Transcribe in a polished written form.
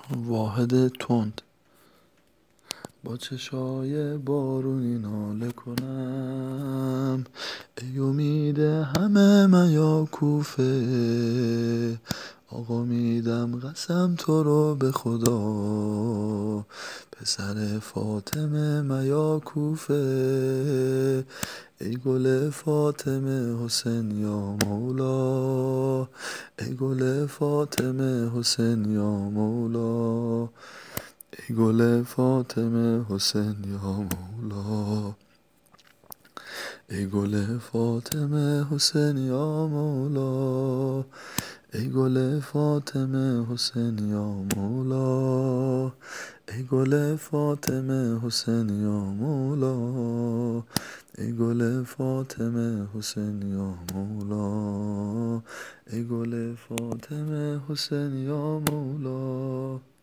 واحد تند با چشای بارونی ناله کنم، ای امید همه میاکوفه. آقا میدم قسم تو رو به خدا، پسر فاطمه میاکوفه. ای گل فاطمه حسین یا مولا، ای گل فاطمه حسین یا مولا، ای گل فاطمه حسین یا مولا، ای گل فاطمه حسین یا مولا، ای گل فاطمه حسین یا مولا، ای گل فاطمه حسین یا مولا، ای گل فاطمه حسین یا مولا، ای گل فاطمه حسین یا مولا.